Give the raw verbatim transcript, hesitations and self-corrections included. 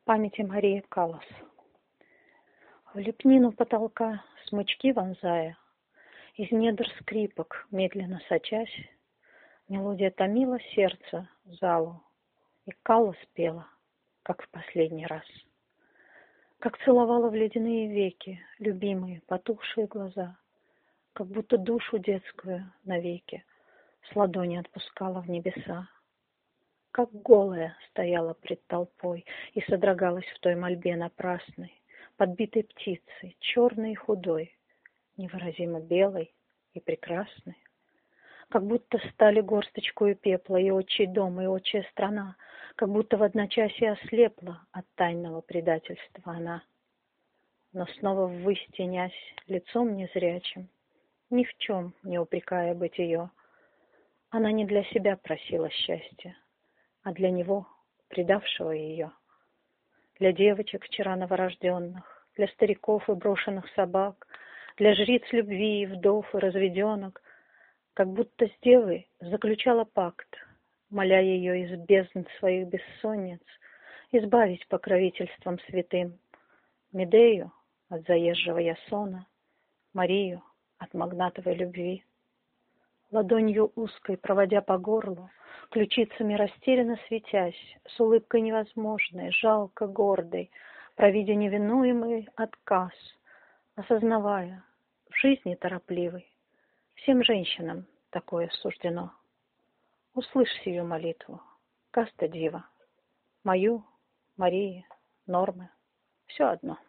Памяти Марии Каллас. В лепнину потолка смычки вонзая, из недр скрипок, медленно сочась, мелодия томила сердце залу, и Каллас пела, как в последний раз. Как целовала в ледяные веки любимые потухшие глаза, как будто душу детскую навеки с ладони отпускала в небеса. Как голая стояла пред толпой и содрогалась в той мольбе напрасной, подбитой птицей, черной и худой, невыразимо белой и прекрасной. Как будто стали горсточкою пепла и отчий дом, и отчая страна, как будто в одночасье ослепла от тайного предательства она. Но снова ввысь тенясь лицом незрячим, ни в чем не упрекая бытие, она не для себя просила счастья, а для него, предавшего ее. Для девочек вчера новорожденных, для стариков и брошенных собак, для жриц любви и вдов и разведенок, как будто с девой заключала пакт, моля ее из бездн своих бессонниц избавить покровительством святым Медею от заезжего Ясона, Марию от магнатовой любви. Ладонью узкой проводя по горлу, ключицами растерянно светясь, с улыбкой невозможной, жалко гордой, провидя невинуемый отказ, осознавая, в жизни торопливой, всем женщинам такое суждено. Услышь сию молитву, Каста Дива, мою, Марии, Нормы, все одно.